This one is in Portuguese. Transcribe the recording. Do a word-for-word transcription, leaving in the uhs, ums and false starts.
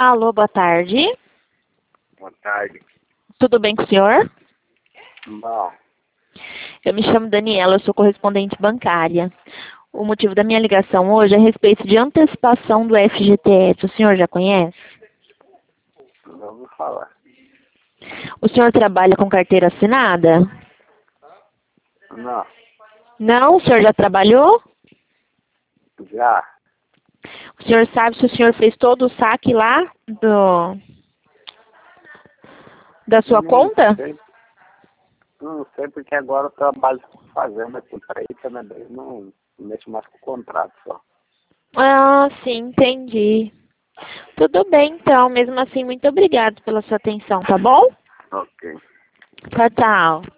Alô, boa tarde. Boa tarde. Tudo bem com o senhor? Bom, Eu me chamo Daniela, eu sou correspondente bancária. O motivo da minha ligação hoje é a respeito de antecipação do F G T S. O senhor já conhece? não vou falar. O senhor trabalha com carteira assinada? Não, Não? O senhor já trabalhou? já. O senhor sabe se o senhor fez todo o saque lá do, da sua Não conta? sei. Não sei porque agora eu trabalho fazendo aqui para aí também. daí Não não mexo mais com o contrato só. Ah, sim, entendi. Tudo bem, então. Mesmo assim, muito obrigado pela sua atenção, tá bom? Ok. Tchau, tchau.